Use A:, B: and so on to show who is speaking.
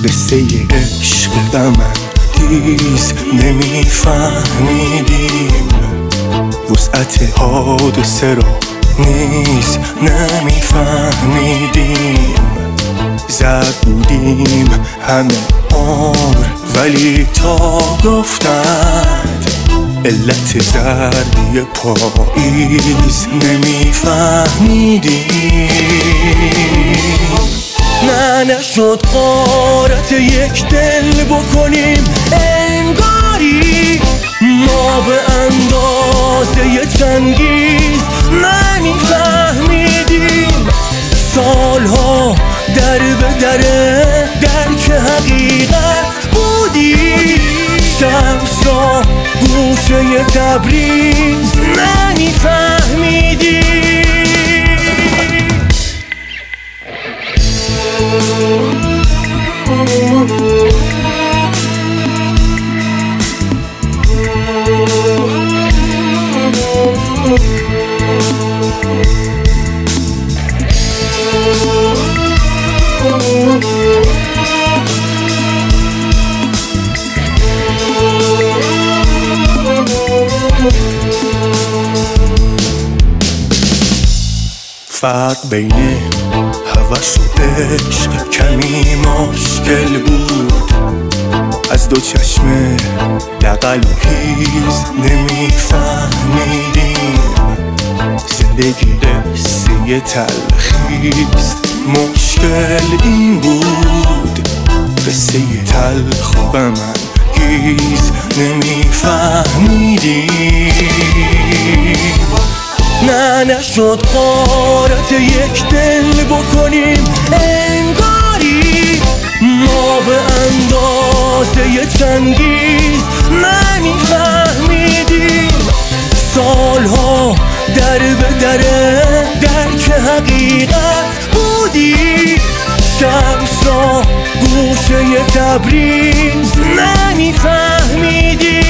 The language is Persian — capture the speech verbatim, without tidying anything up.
A: قصه عشق من هیز نمیفهمیدیم، وسعت حادثه را نیز نمیفهمیدیم. زد بودیم همه عمر ولی تا گفتند علت زردی پاییز نمیفهمیدیم. نه نشد غارت یک دل بکنیم انگاری، ما به اندازه چنگیز نمیفهمیدیم. سالها در به در درک حقیقت بودیم، شمس را گوشه تبریز نمیفهمیدیم. فرق بین هوس و عشق کمی مشکل بود، از دو چشم دغل و هیز نمیفهمیدیم. زندگی قصه تلخیست، مشکل این بود قصه تلخ و غم انگیز نمیفهمیدیم. نه نشد غارت یک دل بکنیم انگاری، ما به اندازه چنگیز نمیفهمیدیم. سالها در به در درک حقیقت بودیم، شمس را گوشه تبریز نمیفهمیدیم.